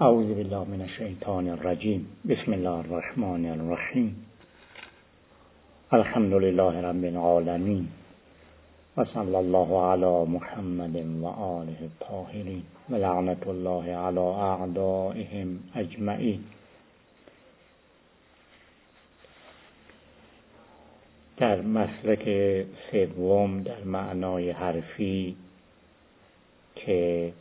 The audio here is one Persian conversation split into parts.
اعوذ بالله من الشیطان الرجیم. بسم الله الرحمن الرحیم. الحمد لله رب العالمین و صلی الله علی محمد و آله الطاهرین و لعنت الله علی اعدائهم اجمعین. در مسلک سوم در معنای حرفی که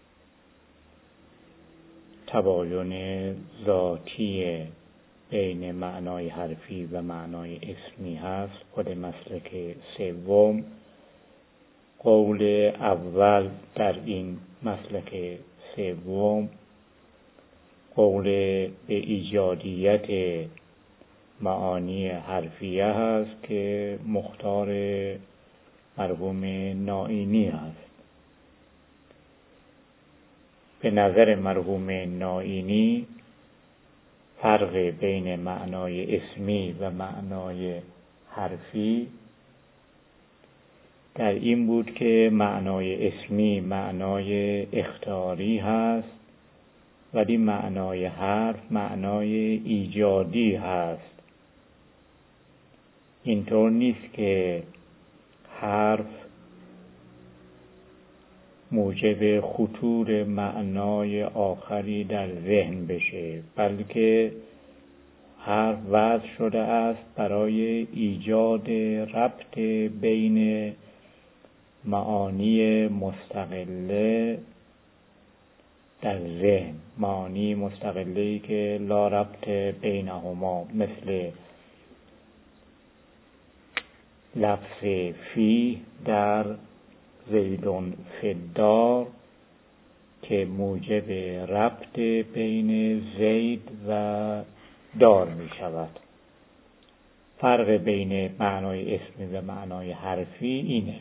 تباین ذاتی بین معنای حرفی و معنای اسمی هست، خود مسلک سوم قول اول در این مسلک سوم قول به ایجادیت معانی حرفیه هست که مختار مرحوم نائینی هست. به نظر مرحوم نائینی فرق بین معنای اسمی و معنای حرفی در این بود که معنای اسمی معنای اخطاری هست ولی معنای حرف معنای ایجادی هست. اینطور نیست که حرف موجب خطور معنای آخری در ذهن بشه، بلکه حرف وضع شده است برای ایجاد ربط بین معانی مستقله در ذهن، معانی مستقله‌ای که لا ربط بینهما، مثل لفظ فی در زیدون فی الدار که موجب ربط بین زید و دار می شود. فرق بین معنای اسمی و معنای حرفی اینه.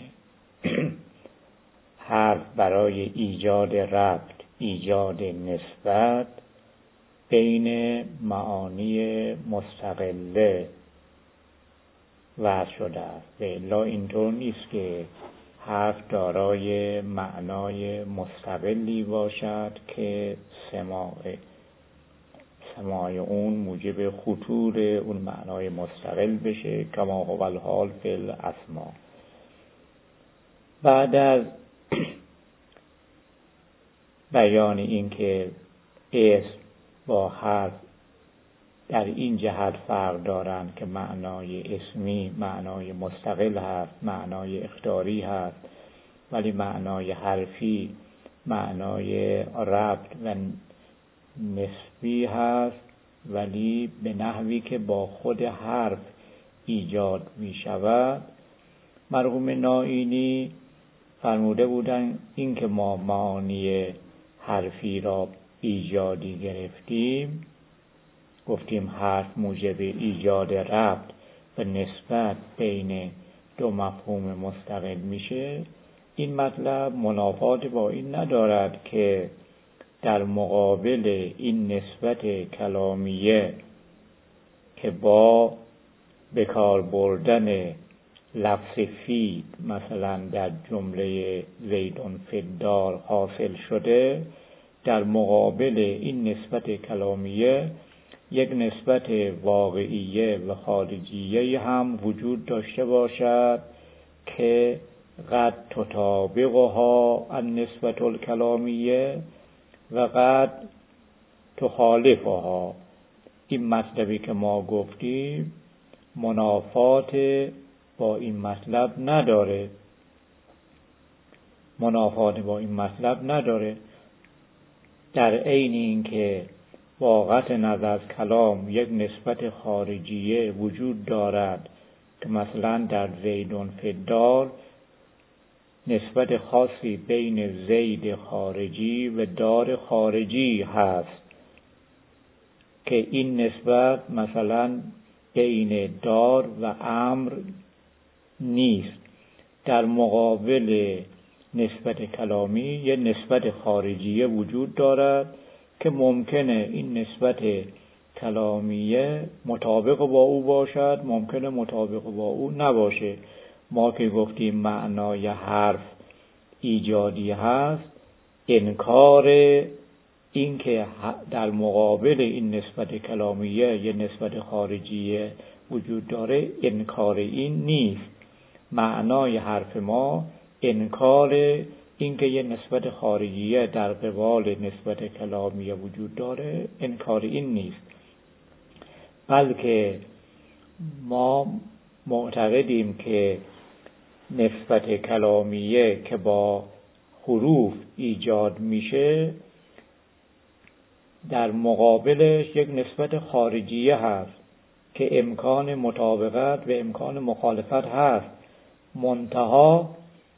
حرف برای ایجاد ربط، ایجاد نسبت بین معانی مستقله وضع شده است. به الا اینطور نیست که حرف دارای معنای مستقلی باشد که سماع اون موجب خطور اون معنای مستقل بشه، کما هو الحال فی الاسماء. بعد از بیان این که اسم با حرف در این جهت فرق دارند که معنای اسمی معنای مستقل هست، معنای اخطاری هست، ولی معنای حرفی معنای ربط و نسبی هست، ولی به نحوی که با خود حرف ایجاد می شود. مرحوم نائینی فرموده بودند این که ما معانی حرفی را ایجادی گرفتیم، گفتیم حرف موجب ایجاد ربط و نسبت بین دو مفهوم مستقل میشه. این مطلب منافات با این ندارد که در مقابل این نسبت کلامیه که با بکار بردن لفظ فی مثلا در جمله زیدون فی الدار حاصل شده، در مقابل این نسبت کلامیه یک نسبت واقعیه و خارجیه هم وجود داشته باشد که قد تطابقها النسبت الکلامیه و قد تخالفها. این مطلبی که ما گفتیم منافات با این مطلب نداره، در عین این که با قطع نظر از کلام یک نسبت خارجیه وجود دارد که مثلا در زیدون فی الدار نسبت خاصی بین زید خارجی و دار خارجی هست که این نسبت مثلا بین دار و امر نیست. در مقابل نسبت کلامی یک نسبت خارجیه وجود دارد که ممکنه این نسبت کلامیه مطابق با او باشد، ممکنه مطابق با او نباشه. ما که گفتیم معنای حرف ایجادی هست، انکار این که در مقابل این نسبت کلامیه یه نسبت خارجیه وجود داره انکار این نیست. معنای حرف ما انکار این که یه نسبت خارجیه در قبال نسبت کلامیه وجود داره انکار این نیست، بلکه ما معتقدیم که نسبت کلامیه که با حروف ایجاد میشه در مقابلش یک نسبت خارجیه هست که امکان مطابقت و امکان مخالفت هست، منتها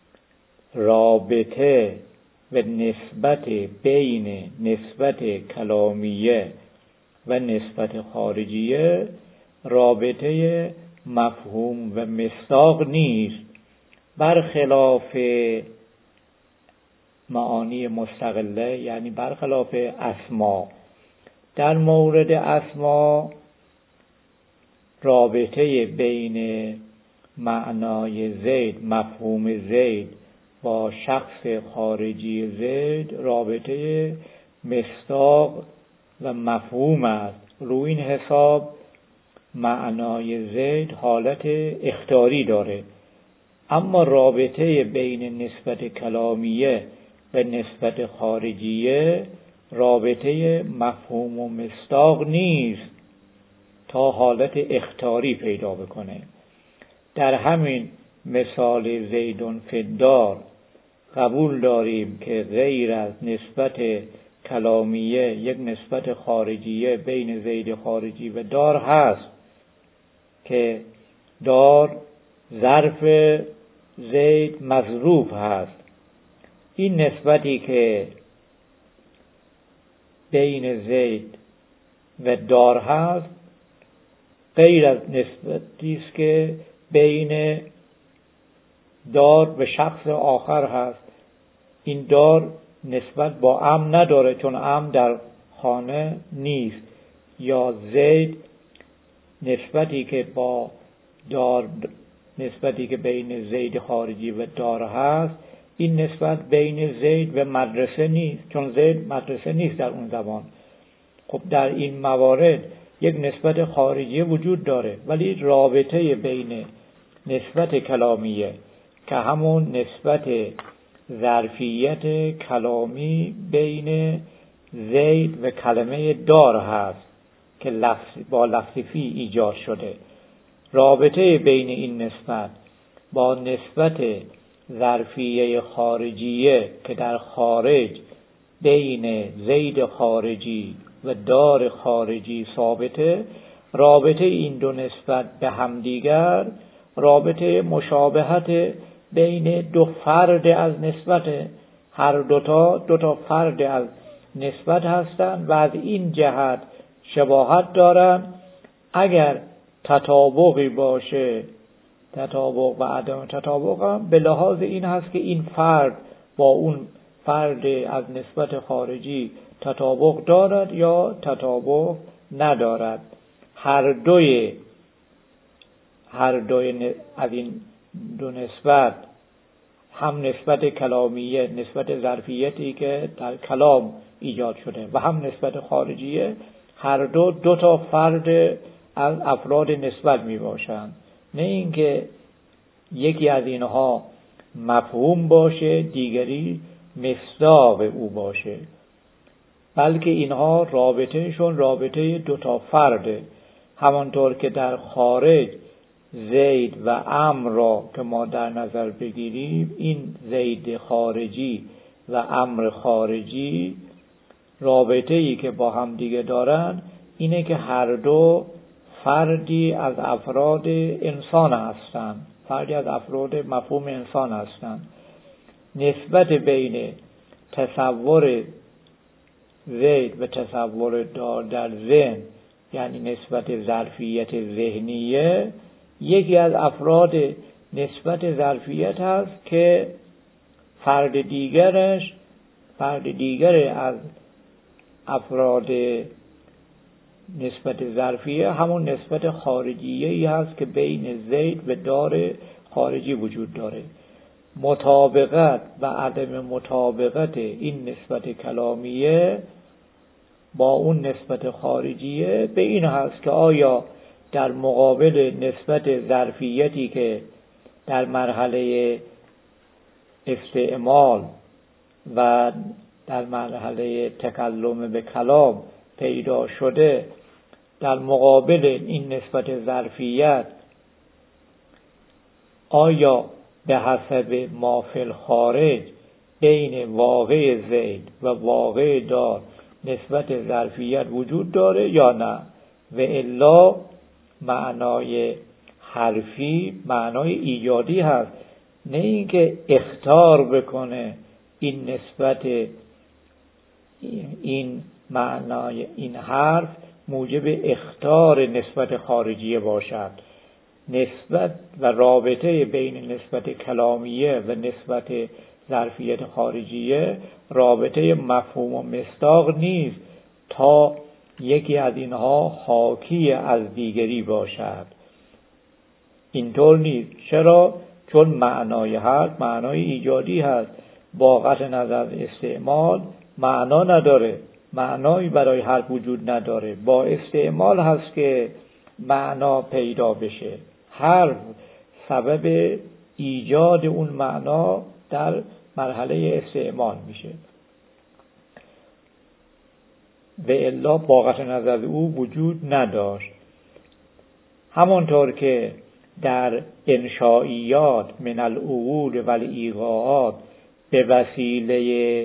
رابطه و نسبت بین نسبت کلامیه و نسبت خارجیه رابطه مفهوم و مصداق نیست، برخلاف معانی مستقله، یعنی برخلاف اسما. در مورد اسما رابطه بین معنای زید، مفهوم زید با شخص خارجی زید رابطه مصداق و مفهوم است. روی این حساب معنای زید حالت اختیاری داره، اما رابطه بین نسبت کلامیه و نسبت خارجیه رابطه مفهوم و مصداق نیست تا حالت اختیاری پیدا بکنه. در همین مثال زیدون فی الدار قبول داریم که غیر از نسبت کلامیه یک نسبت خارجیه بین زید خارجی و دار هست که دار ظرف زید مظروف هست. این نسبتی که بین زید و دار هست غیر از نسبتی است که بین دار و شخص آخر هست. این دار نسبت با امن نداره چون امن در خانه نیست، یا زید نسبتی که با دار، نسبتی که بین زید خارجی و دار هست، این نسبت بین زید و مدرسه نیست چون زید مدرسه نیست در اون زمان. خب در این موارد یک نسبت خارجی وجود داره، ولی رابطه بین نسبت کلامیه که همون نسبت ظرفیت کلامی بین زید و کلمه دار هست که با لفظ فی ایجاد شده، رابطه بین این نسبت با نسبت ظرفیه خارجیه که در خارج بین زید خارجی و دار خارجی ثابته، رابطه این دو نسبت به همدیگر رابطه مشابهت بین دو فرد از نسبت، هر دو تا فرد از نسبت هستند و از این جهت شباهت دارند. اگر تطابقی باشه، تطابق و عدم تطابق هم به لحاظ این هست که این فرد با اون فرد از نسبت خارجی تطابق دارد یا تطابق ندارد. هر دوی از این دو نسبت، هم نسبت کلامیه، نسبت ظرفیتی که در کلام ایجاد شده، و هم نسبت خارجیه، هر دو تا فرد از افراد نسبت می باشند. نه اینکه یکی از اینها مفهوم باشه دیگری مصداق او باشه، بلکه اینها رابطهشون رابطه دو تا فرده. همانطور که در خارج زید و عمرو را که ما در نظر بگیریم، این زید خارجی و عمرو خارجی رابطه‌ای که با هم دیگه دارن اینه که هر دو فردی از افراد انسان هستند، فردی از افراد مفهوم انسان هستند. نسبت بین تصور زید و تصور دار در ذهن، یعنی نسبت ظرفیت ذهنیه، یکی از افراد نسبت ظرفیت هست که فرد دیگر از افراد نسبت ظرفیه همون نسبت خارجیه‌ای هست که بین زید و دار خارجی وجود داره. مطابقت و عدم مطابقت این نسبت کلامیه با اون نسبت خارجیه به این هست که آیا در مقابل نسبت ظرفیتی که در مرحله استعمال و در مرحله تکلم به کلام پیدا شده، در مقابل این نسبت ظرفیت آیا به حسب ما فی الخارج بین واقع زید و واقع دار نسبت ظرفیت وجود داره یا نه؟ و الا معنای حرفی معنای ایجادی هست، نه اینکه اخطار بکنه این نسبت، این معنای این حرف موجب اخطار نسبت خارجیه باشد. نسبت و رابطه بین نسبت کلامیه و نسبت ظرفیت خارجیه رابطه مفهوم و مصداق نیست تا یکی از اینها حاکی از دیگری باشد. اینطور نیست. چرا؟ چون معنای حرف معنای ایجادی هست. با قطع نظر از استعمال معنا نداره، معنایی برای حرف وجود نداره. با استعمال هست که معنا پیدا بشه. حرف سبب ایجاد اون معنا در مرحله استعمال میشه و الا با قطع نظر از او وجود نداشت. همانطور که در انشائیات من العقول و الایقاعات به وسیله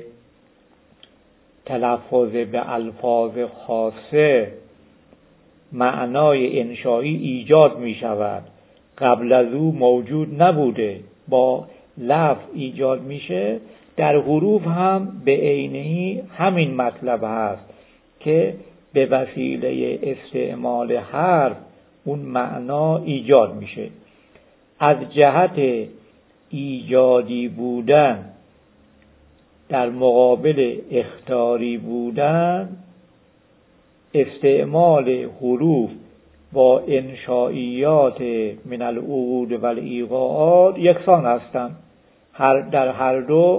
تلفظ به الفاظ خاصه معنای انشایی ایجاد می شود، قبل از او موجود نبوده، با لفظ ایجاد میشه. در حروف هم به عینی همین مطلب هست که به وسیله استعمال حرف اون معنا ایجاد میشه. از جهت ایجادی بودن در مقابل اخطاری بودن، استعمال حروف با انشائیات من العقول و الایقاعات یکسان هستند. در هر دو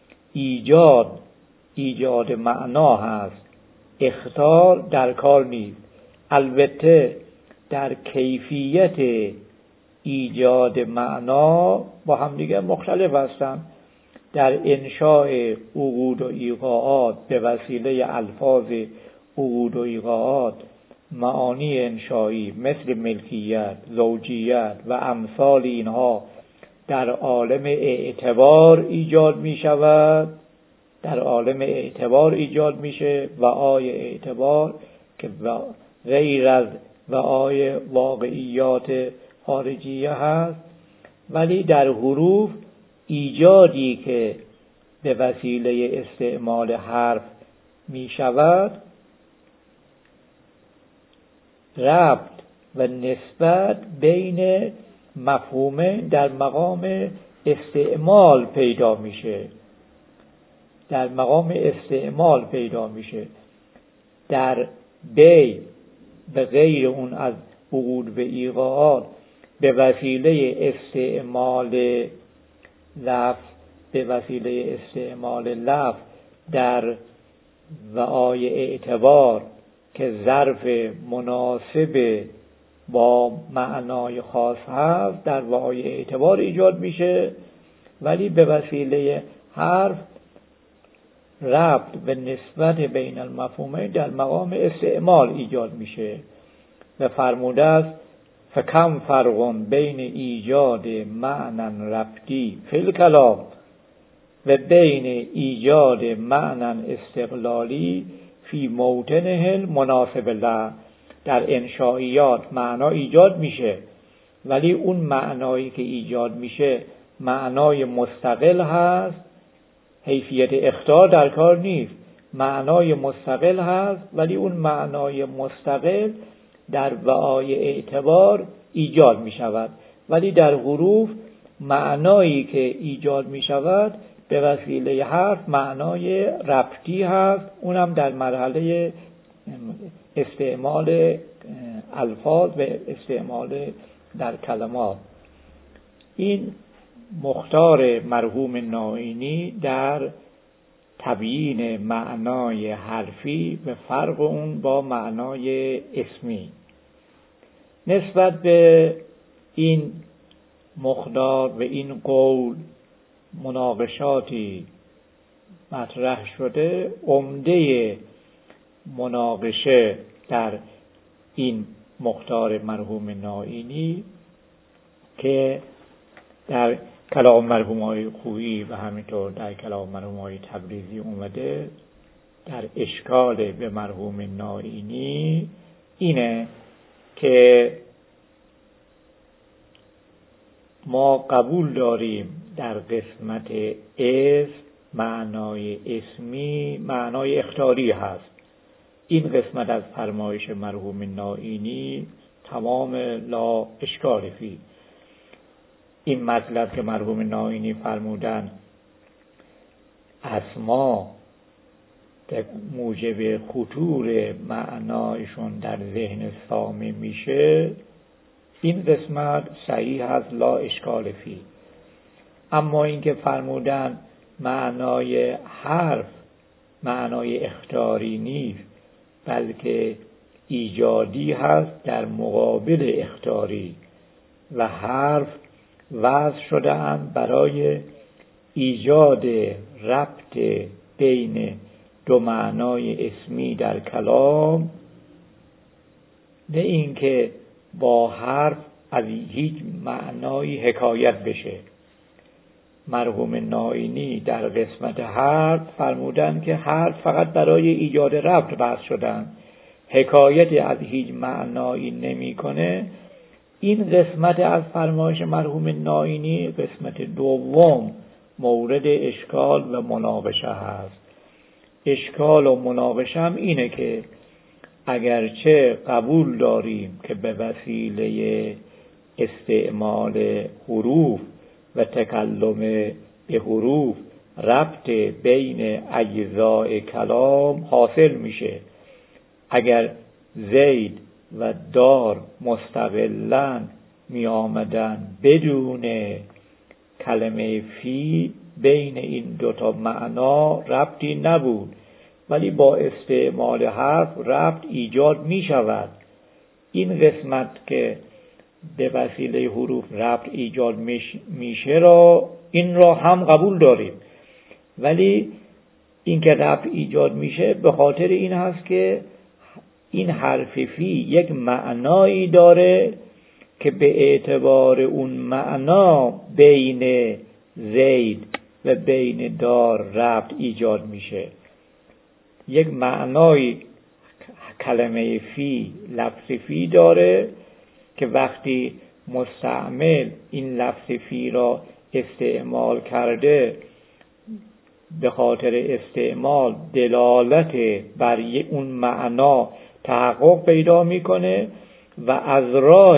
ایجاد معنا هست، اخطار در کار نیست. البته در کیفیت ایجاد معنا با هم دیگه مختلف هستند. در انشاء عقود و ایقاعات به وسیله الفاظ عقود و ایقاعات معانی انشایی مثل ملکیت، زوجیت و امثال اینها در عالم اعتبار ایجاد می شود، در عالم اعتبار ایجاد میشه، وعای اعتبار که غیر از وعای واقعیات خارجیه هست. ولی در حروف ایجادی که به وسیله استعمال حرف می شود، ربط و نسبت بین مفهومه در مقام استعمال پیدا میشه، در مقام استعمال پیدا میشه. در بی به غیر اون از عقود به ایقاعات به وسیله استعمال لفظ در وعای اعتبار که ظرف مناسب با معنای خاص هست در وعای اعتبار ایجاد میشه. ولی به وسیله حرف ربط و نسبت بین المفهومین در مقام استعمال ایجاد میشه و فرموده است فکم فرق بین ایجاد معنی ربطی فی الکلام و بین ایجاد معنی استقلالی فی موطنه المناسب له. در انشائیات معنا ایجاد میشه، ولی اون معنایی که ایجاد میشه معنای مستقل هست، حیثیت اخطار در کار نیست. معنای مستقل هست، ولی اون معنای مستقل در وعای اعتبار ایجاد می شود. ولی در حروف معنایی که ایجاد می شود به وسیله حرف معنای ربطی هست، اونم در مرحله استعمال الفاظ و استعمال در کلمات. این مختار مرحوم نائینی در تبیین معنای حرفی به فرق اون با معنای اسمی. نسبت به این مقدار و این قول مناقشاتی مطرح شده. عمده مناقشه در این مختار مرحوم نائینی که در کلام مرحوم‌های خویی و همینطور در کلام مرحوم‌های تبریزی اومده، در اشکال به مرحوم نائینی اینه که ما قبول داریم در قسمت اسم معنای اسمی معنای اخطاری هست. این قسمت از فرمایش مرحوم نائینی تمام لا اشکال فی. این مطلب که مرحوم نائینی فرمودن اسما موجب خطور معنایشون در ذهن سامع میشه، این قسمت صحیح هست، لا اشکال فی. اما اینکه فرمودن معنای حرف معنای اخطاری نیست بلکه ایجادی هست در مقابل اخطاری و حرف وضع شده اند برای ایجاد ربط بین دو معنای اسمی در کلام، نه اینکه با حرف از هیچ معنایی حکایت بشه. مرحوم نائینی در قسمت حرف فرمودن که حرف فقط برای ایجاد ربط وضع شدن، حکایت از هیچ معنایی نمیکنه. این قسمت از فرمایش مرحوم نائینی قسمت دوم مورد اشکال و مناقشه هست. اشکال و مناقشه هم اینه که اگرچه قبول داریم که به وسیله استعمال حروف و تکلم به حروف ربط بین اجزای کلام حاصل میشه، اگر زید و دار مستقلاً می آمدن بدون کلمه فی بین این دوتا معنا ربطی نبود، ولی با استعمال حرف ربط ایجاد می شود. این قسمت که به وسیله حروف ربط ایجاد میشه این را هم قبول داریم، ولی این که ربط ایجاد میشه به خاطر این هست که این حرف فی یک معنایی داره که به اعتبار اون معنا بین زید و بین دار ربط ایجاد میشه. یک معنای کلمه فی لفظ فی داره که وقتی مستعمل این لفظ فی را استعمال کرده به خاطر استعمال دلالت بر اون معنا تحقق پیدا میکنه و از راه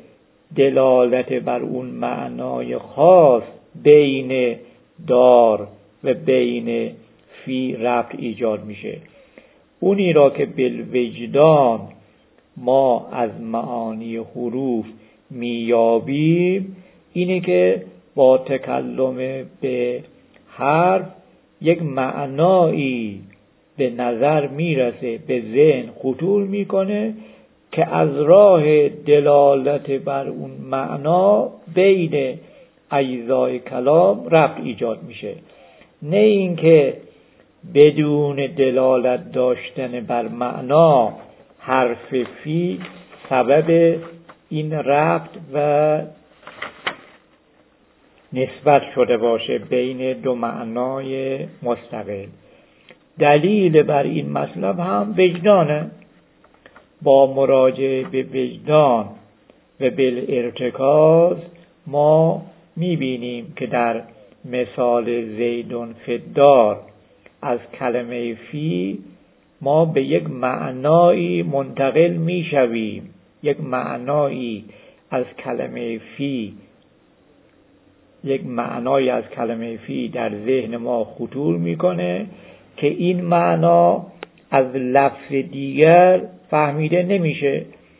دلالت بر اون معنای خاص بین دار و بین فی ربط ایجاد میشه. اونی را که بالوجدان ما از معانی حروف میابیم اینه که با تکلم به حرف یک معنایی به نظر میرسه، به ذهن خطور میکنه که از راه دلالت بر اون معنا بین اجزای کلام ربط ایجاد میشه، نه اینکه بدون دلالت داشتن بر معنا حرف فی سبب این ربط و نسبت شده باشه بین دو معنای مستقل. دلیل بر این مطلب هم وجدانه. با مراجعه به وجدان و بالارتکاز ما میبینیم که در مثال زیدون فدار از کلمه فی ما به یک معنایی منتقل میشویم، یک معنایی از کلمه فی در ذهن ما خطور میکنه که این معنا از لفظ دیگر فهمیده نمیشه،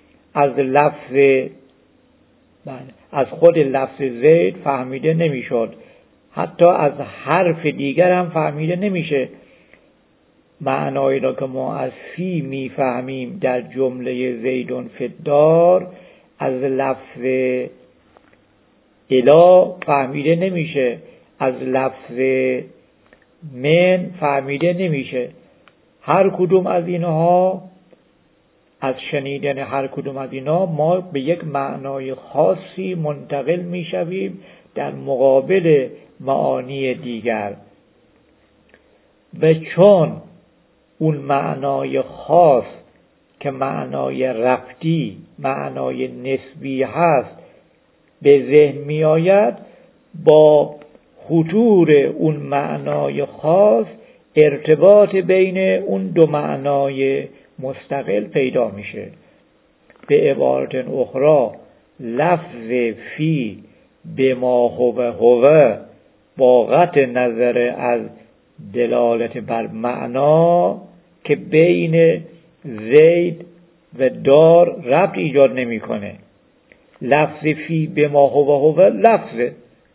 از خود لفظ زید فهمیده نمیشد، حتی از حرف دیگر هم فهمیده نمیشه. معنایی را که ما از فی میفهمیم در جمله زیدون فی الدار از لفظ الا فهمیده نمیشه، از لفظ من فهمیده نمیشه. هر کدوم از اینها، از شنیدن هر کدوم از اینا ما به یک معنای خاصی منتقل میشویم در مقابل معانی دیگر. و چون اون معنای خاص که معنای رفتی، معنای نسبی هست به ذهن می آید، با خطور اون معنای خاص ارتباط بین اون دو معنای مستقل پیدا میشه. به عبارت اخرى لفظ فی به ما هو با قطع نظر از دلالت بر معنا که بین زید و دار ربط ایجاد نمیکنه. لفظ فی به ما هو لفظ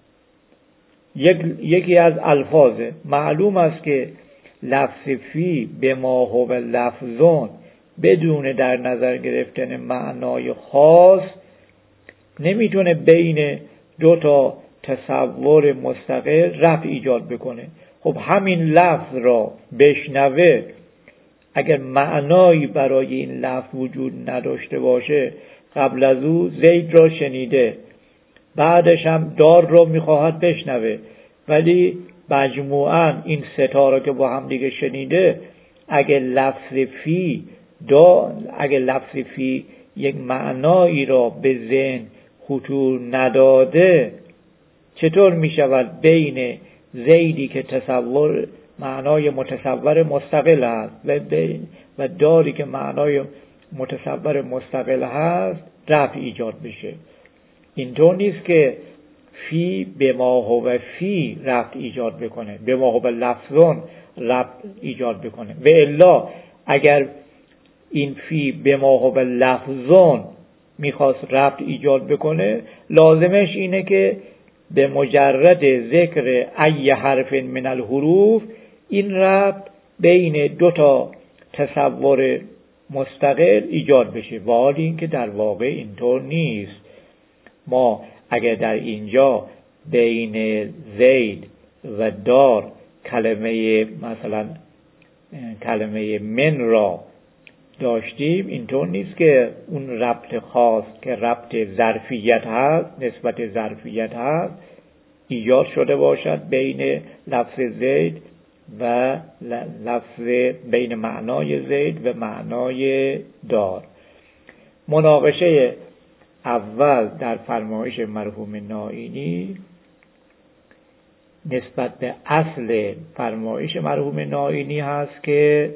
یکی از الفاظه. معلوم است که لفظ فی به ما هو لفظون بدون در نظر گرفتن معنای خاص نمیتونه بین دو تا تصور مستقل ربط ایجاد بکنه. خب همین لفظ را بشنوه، اگر معنایی برای این لفظ وجود نداشته باشه، قبل از او زید را شنیده، بعدش هم دار را میخواهد بشنوه، ولی مجموعاً این ستا را که با هم دیگه شنیده، اگر لفظ فی یک معنایی را به ذهن خطور نداده، چطور میشود بین زیدی که معنای متصور مستقل هست و داری که معنای متصور مستقل هست ربط ایجاد بشه؟ اینطور نیست که فی به ما هو فی ربط ایجاد بکنه، به ما هو لفظون ربط ایجاد بکنه. و الا اگر این فی به ما هو لفظون میخواست ربط ایجاد بکنه، لازمش اینه که به مجرد ذکر ای حرف من الحروف این ربط بین دو تا تصور مستقل ایجاد بشه، ولی اینکه در واقع اینطور نیست. ما اگر در اینجا بین زید و دار کلمه من را داشتیم، اینطور نیست که اون ربط خاص که ربط ظرفیت هست، نسبت ظرفیت هست، ایجاد شده باشد بین لفظ زید و بین معنای زید و معنای دار. مناقشه اول در فرمایش مرحوم نائینی نسبت به اصل فرمایش مرحوم نائینی هست که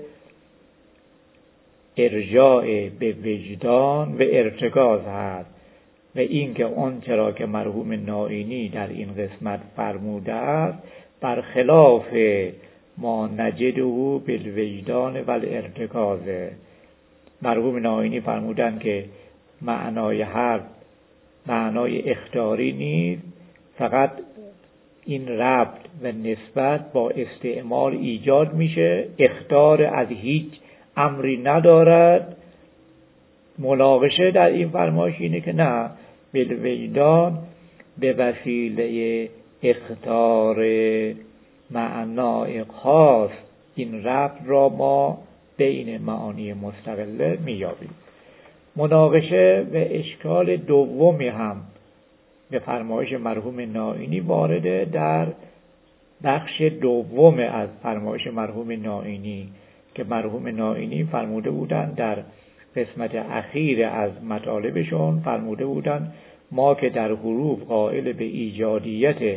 ارجاع به وجدان و ارتکاز هست، و این که آنچه را که مرحوم نائینی در این قسمت فرموده است برخلاف ما نجده بالوجدان و الارتکاز. مرحوم نائینی فرمودند که معنای حرف معنای اخطاری نیست، فقط این ربط و نسبت با استعمال ایجاد میشه، اخطار از هیچ امری ندارد. مناقشه در این فرمایش اینه که نه، بالوجدان به وسیله اخطار معنای خاص این ربط را ما بین معانی مستقله میابیم. مناقشه و اشکال دومی هم به فرمایش مرحوم نائینی وارده در بخش دوم از فرمایش مرحوم نائینی که مرحوم نائینی فرموده بودند در قسمت اخیر از مطالبشون، فرموده بودند ما که در حروف قائل به ایجادیت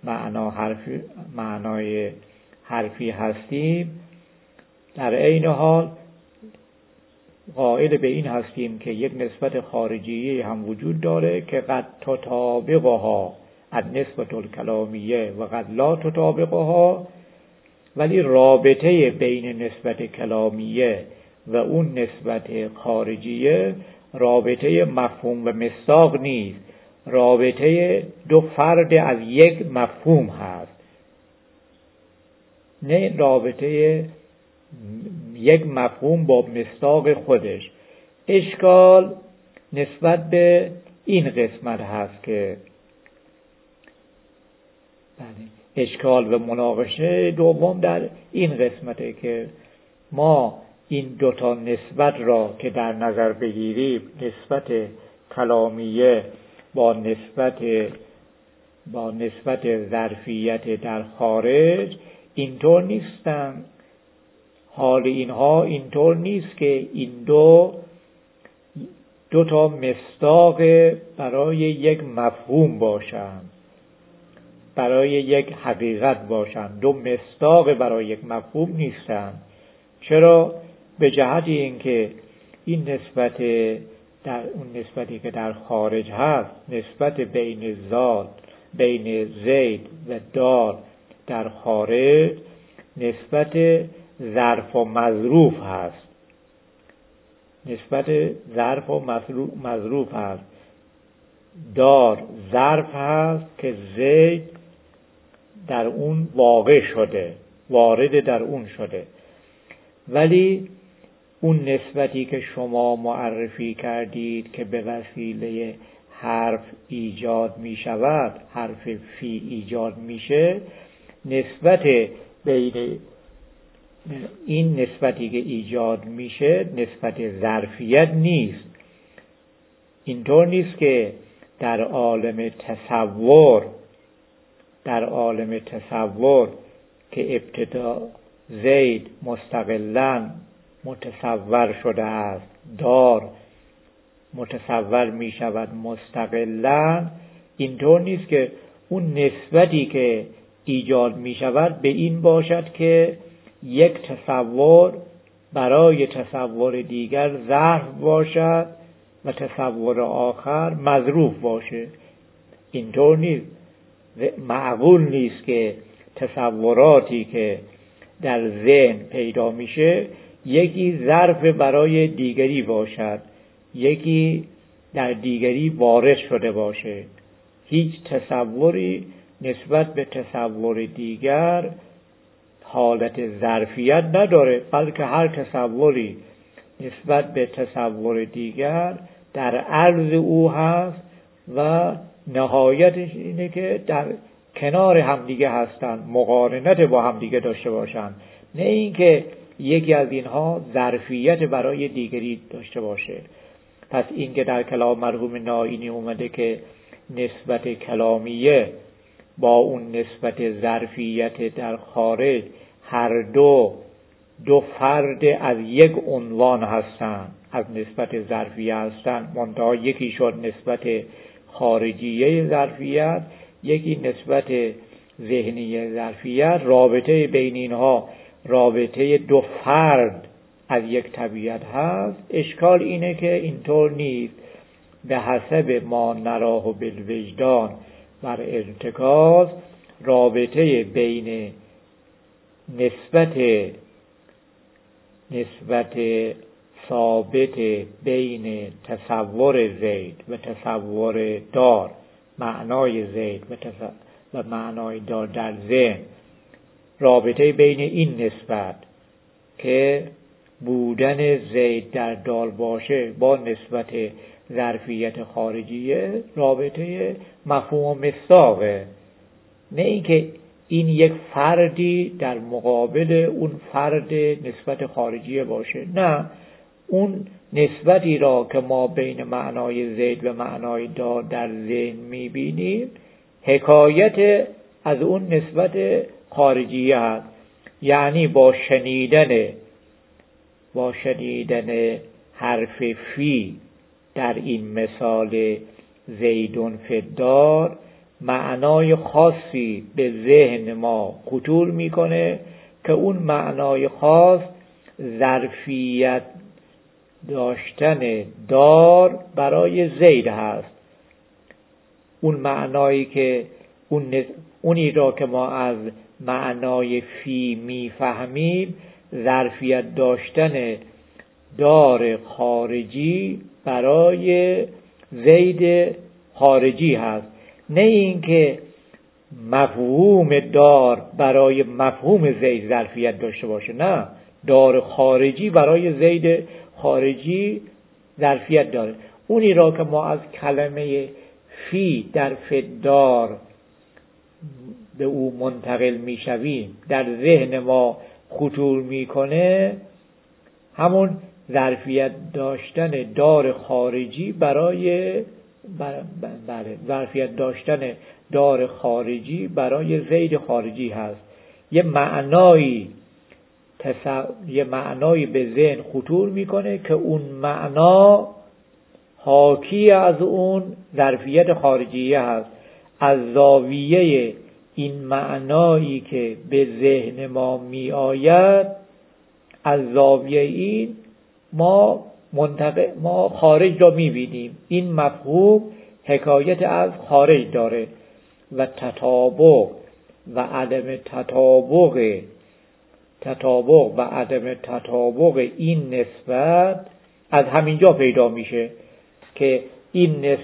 معنای حرفی هستیم، در عین حال قائل به این هستیم که یک نسبت خارجیه هم وجود داره که قد تطابقها النسبة الکلامیه و قد لا تطابقها، ولی رابطه بین نسبت کلامیه و اون نسبت خارجیه رابطه مفهوم و مصداق نیست، رابطه دو فرد از یک مفهوم هست، نه رابطه یک مفهوم با مصداق خودش. اشکال نسبت به این قسمت هست که اشکال و مناقشه دوم در این قسمته که ما این دوتا نسبت را که در نظر بگیریم، نسبت کلامیه با نسبت ظرفیت در خارج، اینطور نیستن. حال اینها اینطور نیست که این دو تا مصداق برای یک مفهوم باشند، برای یک حقیقت باشند. دو مصداق برای یک مفهوم نیستند. چرا؟ به جهت اینکه این نسبت در اون نسبتی که در خارج هست، نسبت بین زید و دار در خارج نسبت ظرف و مظروف هست. نسبت ظرف و مظروف هست. دار ظرف هست که زید در اون واقع شده، وارد در اون شده. ولی اون نسبتی که شما معرفی کردید که به وسیله حرف ایجاد می شود، حرف فی ایجاد میشه، نسبت بین این نسبتی که ایجاد میشه نسبت ظرفیت نیست. اینطور نیست که در عالم تصور که ابتدا زید مستقلاً متصور شده است، دار متصور می شود مستقلاً، اینطور نیست که اون نسبتی که ایجاد می شود به این باشد که یک تصور برای تصور دیگر ظرف باشد و تصور آخر مظروف باشه. اینطور نیست. معقول نیست که تصوراتی که در ذهن پیدا میشه یکی ظرف برای دیگری باشد، یکی در دیگری وارد شده باشه. هیچ تصوری نسبت به تصور دیگر حالت ظرفیت نداره، بلکه هر تصوری نسبت به تصور دیگر در عرض او هست و نهایتش اینه که در کنار همدیگه هستن، مقارنت با همدیگه داشته باشن، نه اینکه یکی از اینها ظرفیت برای دیگری داشته باشه. پس این که در کلام مرحوم نائینی اومده که نسبت کلامیه با اون نسبت ظرفیت در خارج هر دو فرد از یک عنوان هستند، از نسبت ظرفیه هستند، منتها یکی شد نسبت خارجیه ظرفیت، یکی نسبت ذهنی ظرفیت. رابطه بین اینها رابطه دو فرد از یک طبیعت هست. اشکال اینه که اینطور نیست. به حسب ما نراه بالوجدان بر ارتکاز، رابطه بین نسبت ثابت بین تصور زید و تصور دار، معنای زید و معنای دار در ذهن، رابطه بین این نسبت که بودن زید در دار باشه با نسبت ظرفیت خارجیه رابطه مفهوم و مصداقه، نه اینکه این یک فردی در مقابل اون فرد نسبت خارجیه باشه. نه، اون نسبتی را که ما بین معنای زید و معنای دار در ذهن میبینیم حکایت از اون نسبت خارجیه هست. یعنی با شنیدن حرف فی در این مثال زیدون فی الدار معنای خاصی به ذهن ما خطور میکنه که اون معنای خاص ظرفیت داشتن دار برای زید هست. اون معنایی که اونی را که ما از معنای فی میفهمیم ظرفیت داشتن دار خارجی برای زید خارجی هست، نه اینکه مفهوم دار برای مفهوم زید ظرفیت داشته باشه. نه، دار خارجی برای زید خارجی ظرفیت داره. اونی را که ما از کلمه فی در فدار به او منتقل میشویم در ذهن ما خطور میکنه همون ظرفیت داشتن دار خارجی برای ظرفیت داشتن دار خارجی برای زید خارجی هست. یه معنایی به ذهن خطور میکنه که اون معنا حاکی از اون ظرفیت خارجیه هست. از زاویه این معنایی که به ذهن ما می آید، از زاویه این ما خارج را می بینیم. این مفهوم حکایت از خارج داره و تطابق و عدم تطابق این نسبت از همینجا پیدا میشه که این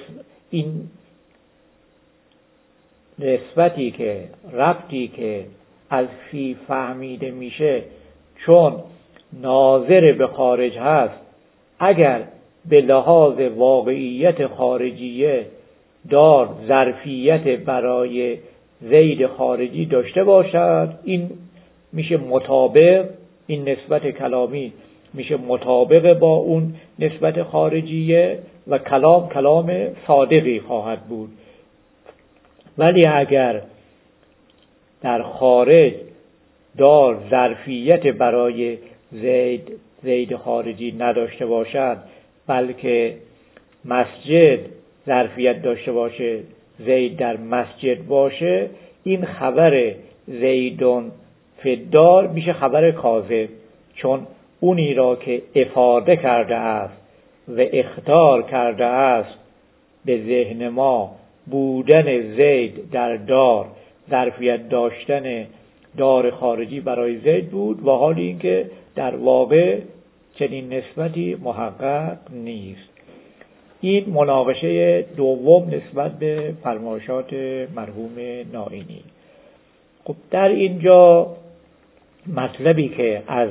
نسبتی که ربطی که از فی فهمیده میشه چون ناظر به خارج هست، اگر به لحاظ واقعیت خارجیه دار ظرفیت برای زید خارجی داشته باشد، این میشه مطابق، این نسبت کلامی میشه مطابق با اون نسبت خارجیه و کلام صادقی خواهد بود. ولی اگر در خارج دار ظرفیت برای زید خارجی نداشته باشد، بلکه مسجد ظرفیت داشته باشه، زید در مسجد باشه، این خبر زیدون فدار میشه خبر کاذب، چون اونی را که افاده کرده است و اخطار کرده است به ذهن ما بودن زید در دار، ظرفیت داشتن دار خارجی برای زید بود، و حال اینکه در واقع چنین نسبتی محقق نیست. این مناقشه دوم نسبت به فرمایشات مرحوم نائینی. خب در اینجا مطلبی که از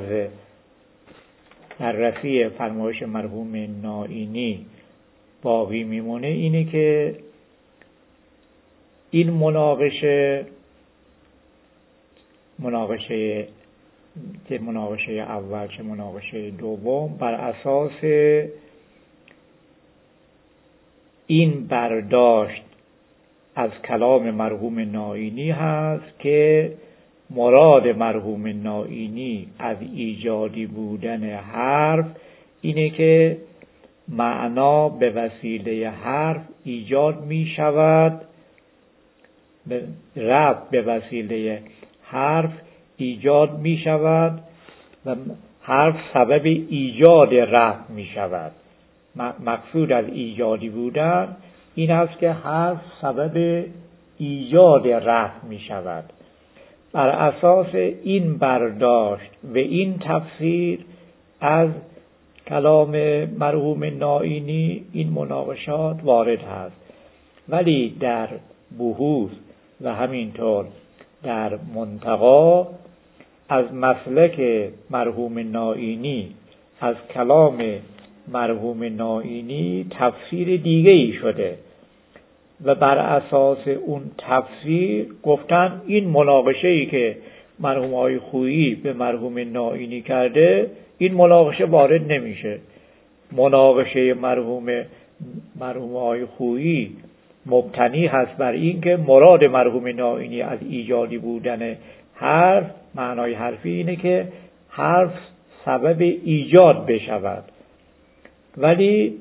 بررسی فرمایش مرحوم نائینی باقی میمونه اینه که این مناقشه چه مناقشه اول چه مناقشه دوم بر اساس این برداشت از کلام مرحوم نائینی هست که مراد مرحوم نائینی از ایجادی بودن حرف اینه که معنا به وسیله حرف ایجاد می شود، ربط به وسیله حرف ایجاد می شود و حرف سبب ایجاد ربط می شود. مقصود از ایجادی بودن این است که حرف سبب ایجاد ربط می شود. بر اساس این برداشت و این تفسیر از کلام مرحوم نائینی این مناقشات وارد هست، ولی در بحوث و همینطور در منتقا از مسلک مرحوم نائینی، از کلام مرحوم نائینی تفسیر دیگه ای شده و بر اساس اون تفسیر گفتن این مناقشه ای که مرحوم آقای خویی به مرحوم نائینی کرده این مناقشه وارد نمیشه. مناقشه مرحوم آقای خویی مبتنی هست بر این که مراد مرحوم نائینی از ایجادی بودن حرف، معنای حرفی اینه که حرف سبب ایجاد بشود، ولی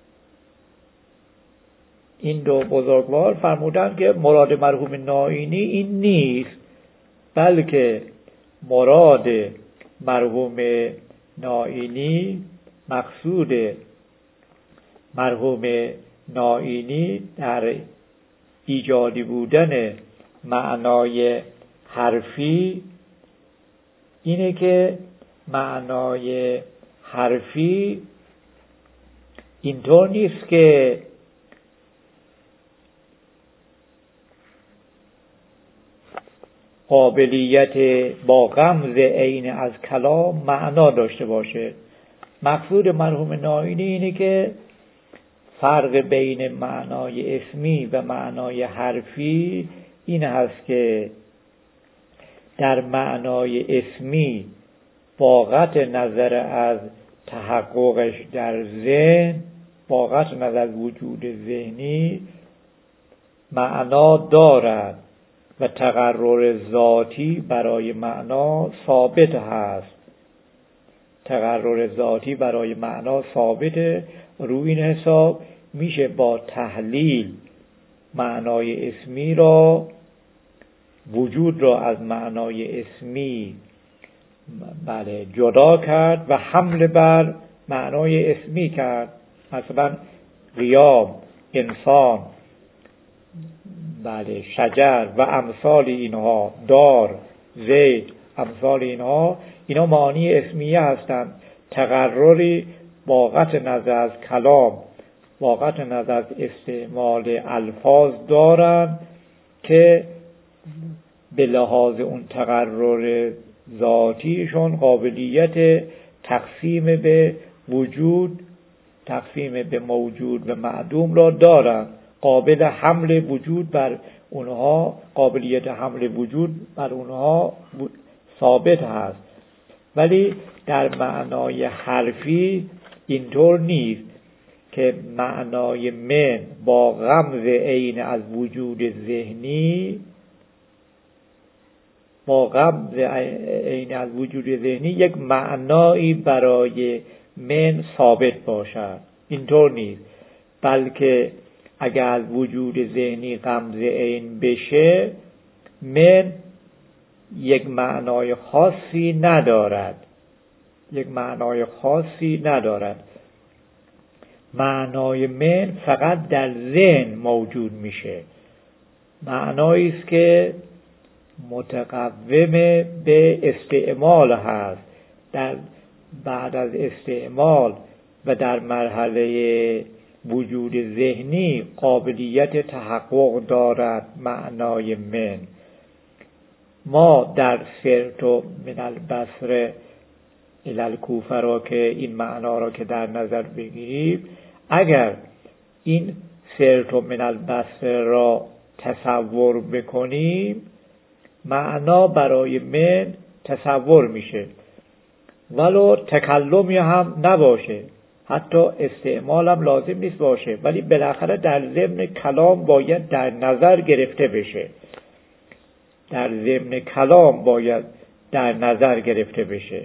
این دو بزرگوار فرمودند که مراد مرحوم نائینی این نیست، بلکه مراد مرحوم نائینی، مقصود مرحوم نائینی در ایجادی بودن معنای حرفی اینه که معنای حرفی اینطور نیست که قابلیت با غمز عین از کلام معنا داشته باشه. مقصود مرحوم نائینی اینه که فرق بین معنای اسمی و معنای حرفی این هست که در معنای اسمی با قطع نظر از تحققش در ذهن، با قطع نظر از وجود ذهنی معنا دارد و تقرر ذاتی برای معنا ثابت هست. تقرر ذاتی برای معنا ثابته. روی این حساب میشه با تحلیل معنای اسمی را، وجود را از معنای اسمی جدا کرد و حمل بر معنای اسمی کرد. مثلا قیام، انسان، شجر و امثال اینها، دار، زید، امثال اینها، اینا معانی اسمیه هستند. تقرری با قطع نظر از کلام، با قطع نظر از استعمال الفاظ دارند که به لحاظ اون تقرر ذاتیشون قابلیت تقسیم به وجود، تقسیم به موجود و معدوم را دارند. قابل حمل وجود بر اونها، قابلیت حمل وجود بر اونها ثابت هست. ولی در معنای حرفی اینطور نیست که معنای من با غمز عین از وجود ذهنی، با غمز عین از وجود ذهنی یک معنایی برای من ثابت باشد. اینطور نیست، بلکه اگر از وجود ذهنی غمز عین بشه، من یک معنای خاصی ندارد. یک معنای خاصی ندارد. معنای من فقط در ذهن موجود میشه. معنایی است که متقوم به استعمال هست. در بعد از استعمال و در مرحله وجود ذهنی قابلیت تحقق دارد معنای من. ما در سرت من البصره الی الکوفه را که این معنا را که در نظر بگیریم، اگر این سرت من البصره را تصور بکنیم، معنا برای من تصور میشه، ولو تکلمی هم نباشه، حتی استعمال هم لازم نیست باشه، ولی بالاخره در ضمن کلام باید در نظر گرفته بشه. در ضمن کلام باید در نظر گرفته بشه.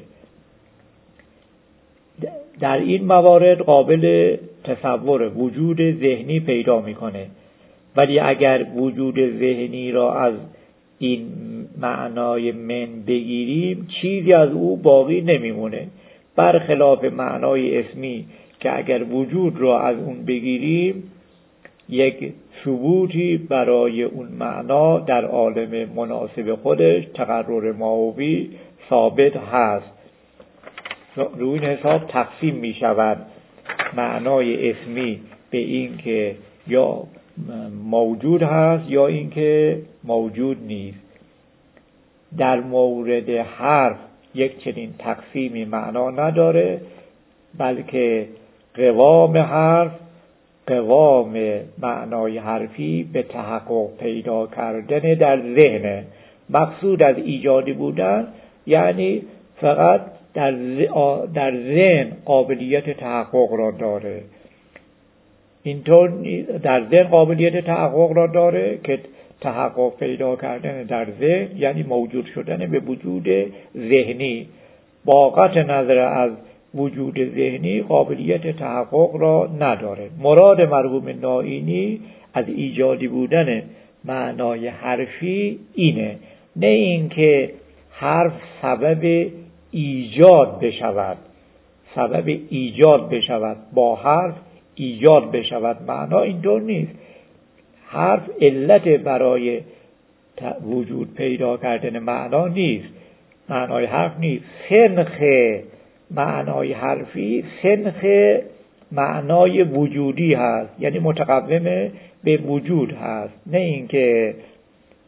در این موارد قابل تصور وجود ذهنی پیدا میکنه. ولی اگر وجود ذهنی را از این معنای من بگیریم، چیزی از او باقی نمیمونه، برخلاف معنای اسمی که اگر وجود را از اون بگیریم، یک ثبوتی برای اون معنا در عالم مناسب خودش، تقرر ماهوی، ثابت هست. روی این حساب تقسیم می شود معنای اسمی به این که یا موجود هست یا این که موجود نیست. در مورد حرف یک چنین تقسیمی معنا نداره، بلکه قوام حرف، قوام معنای حرفی به تحقق پیدا کردن در ذهن. مقصود از ایجادی بودن یعنی فقط در ذهن قابلیت تحقق را داره. اینطور در ذهن قابلیت تحقق را داره که تحقق پیدا کردن در ذهن یعنی موجود شدن به وجود ذهنی. با قطع نظر از وجود ذهنی قابلیت تحقق را نداره. مراد مرحوم نائینی از ایجادی بودن معنای حرفی اینه، نه اینکه حرف سبب ایجاد بشود، سبب ایجاد بشود، با حرف ایجاد بشود معنا. اینطور نیست. حرف علت برای وجود پیدا کردن معنا نیست، معنای حرف نیست. سنخ معنای حرفی سنخ معنای وجودی هست، یعنی متقوم به وجود هست، نه اینکه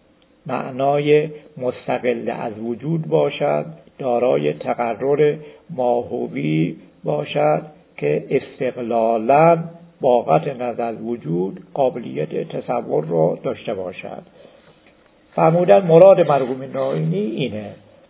معنای مستقل از وجود باشد، دارای تقرر ماهوی باشد که استقلالا با قطع نظر از وجود قابلیت تصور را داشته باشد. فرمودن مراد مرحوم نائینی اینه.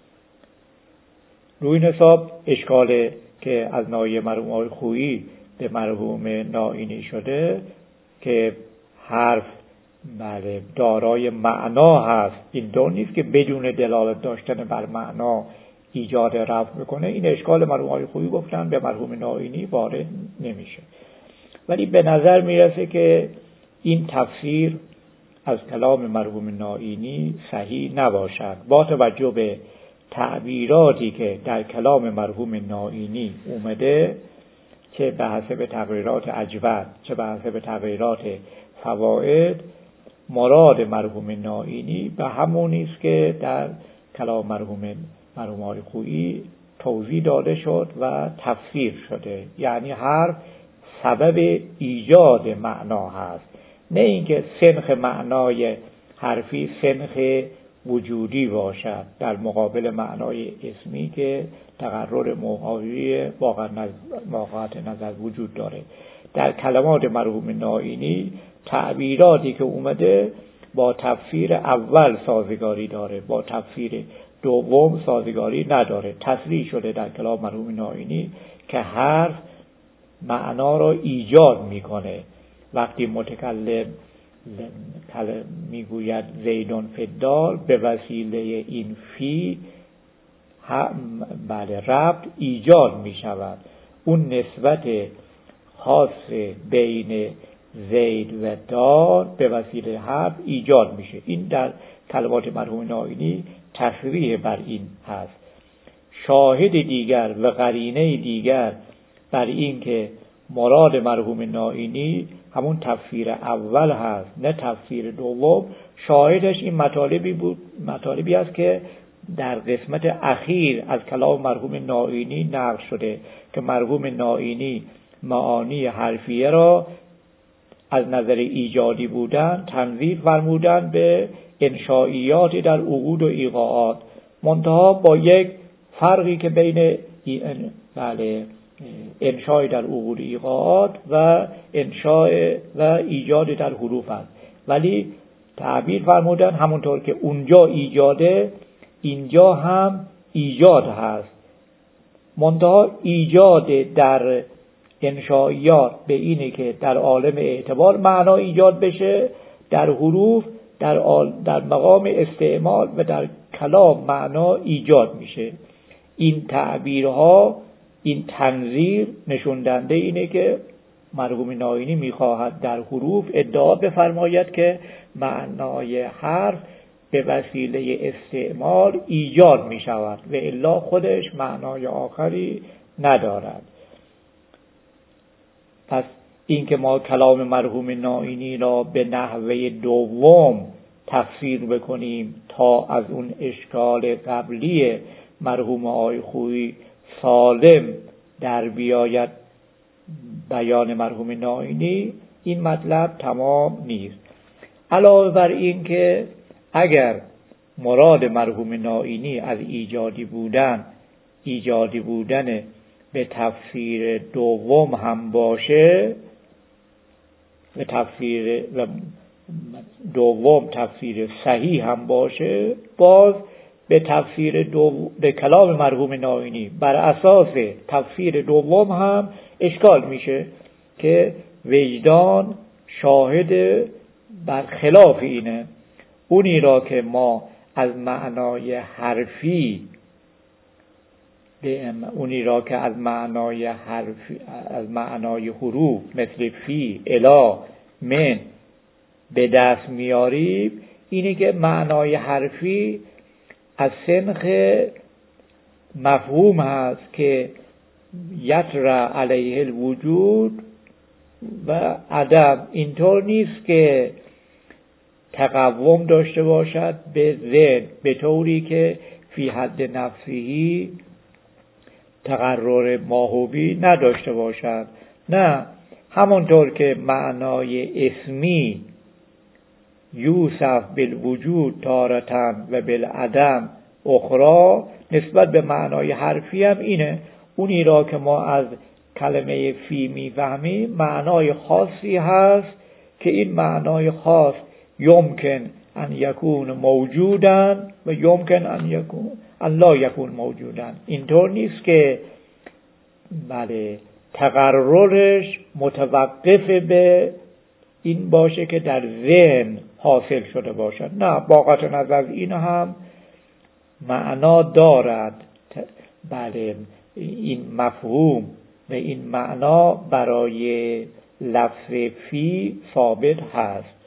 روی این حساب اشکال که از ناحیه مرحوم آقای خویی به مرحوم نائینی شده که حرف بله دارای معنا هست، این دو نیست که بدون دلالت داشتن بر معنا ایجاد رفع بکنه. این اشکال مرحوم آقای خویی گفتن به مرحوم نائینی وارد نمیشه. ولی به نظر میرسه که این تفسیر از کلام مرحوم نائینی صحیح نباشد، با توجه به تعبیراتی که در کلام مرحوم نائینی اومده، چه به حسب تقریرات اجود چه به حسب تقریرات فواید. مراد مرحوم نائینی به همونی است که در کلام مرحوم آقای خویی توضیح داده شد و تفسیر شده، یعنی حرف سبب ایجاد معنا هست، نه اینکه سنخ معنای حرفی سنخ وجودی باشد در مقابل معنای اسمی که تقرر موهوی واقعات نظر وجود داره. در کلمات مرحوم نائینی تعبیراتی که اومده با تفسیر اول سازگاری داره، با تفسیر دوم سازگاری نداره. تصریح شده در کلام مرحوم نائینی که حرف معنا را ایجاد میکنه. وقتی متکلم میگوید زیدون فی الدار، به وسیله این فی بله ربط ایجاد میشود، اون نسبت خاص بین زید و دار به وسیله حرف ایجاد میشه. این در کلمات مرحوم نائینی تصریح بر این هست. شاهد دیگر و قرینه دیگر بر این که مراد مرحوم نائینی همون تفسیر اول هست نه تفسیر دوم، شاهدش این مطالبی است که در قسمت اخیر از کلام مرحوم نائینی نقل شده که مرحوم نائینی معانی حرفیه را از نظر ایجادی بودن تنظیر فرمودن به انشائیات در عقود و ایقاعات، منتها با یک فرقی که بین انشاء در عقود و ایقاعات و انشاء و ایجاد در حروف است. ولی تعبیر فرمودن همونطور که اونجا ایجاده اینجا هم ایجاد هست، منتها ایجاد در انشائیات به اینه که در عالم اعتبار معنا ایجاد بشه، در حروف در مقام استعمال و در کلام معنا ایجاد میشه. این تعبیرها، این تنظیر نشون دهنده اینه که مرحوم نائینی میخواهد در حروف ادعا بفرماید که معنای حرف به وسیله استعمال ایجاد میشود و الا خودش معنای آخری ندارد. پس این که ما کلام مرحوم نائینی را به نحوه دوم تفسیر بکنیم تا از اون اشکال قبلی مرحوم آقای خویی سالم در بیاید بیان مرحوم نائینی، این مطلب تمام نیست. علاوه بر این که اگر مراد مرحوم نائینی از ایجادی بودن به تفسیر دوم هم باشه، به تفسیر دوم تفسیر صحیح هم باشه، باز به تفسیر به کلام مرحوم نائینی بر اساس تفسیر دوم هم اشکال میشه که وجدان شاهد بر خلاف اینه. اونی را که ما از معنای حرفی از معنای حروف مثل فی، الا، من به دست میاریم، اینی که معنای حرفی از سنخ مفهوم هست که یطرأ علیه الوجود و عدم. اینطور نیست که تقوم داشته باشد به ذهن به طوری که فی حد نفسهی تقرر ماهوی نداشته باشد. نه، همونطور که معنای اسمی یوسف بالوجود تارتن و بالعدم اخرى، نسبت به معنای حرفی هم اینه. اونی را که ما از کلمه فی میفهمیم معنای خاصی هست که این معنای خاص یمکن ان یکون موجودن و یمکن ان لا یکون موجودن. اینطور نیست که بله تقررش متوقف به این باشه که در ذهن حاصل شده باشد، نه، باقت نظر از این هم معنا دارد. بله این مفهوم و این معنا برای لفظ فی ثابت هست.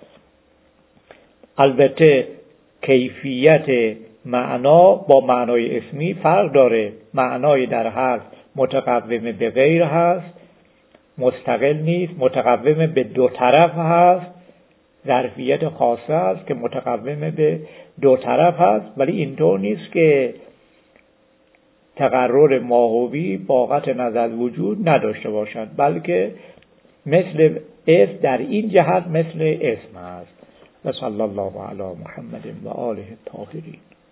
البته کیفیت معنا با معنای اسمی فرق داره. معنای در حرف متقوم به غیر هست، مستقل نیست، متقوم به دو طرف هست. ظرفیت خاصه است که متقوم به دو طرف هست، ولی اینطور نیست که تقرر ماهوی باقت نظر وجود نداشته باشد، بلکه مثل اسم در این جهت مثل اسم است. و صلی الله علی محمد و آله الطاهرین.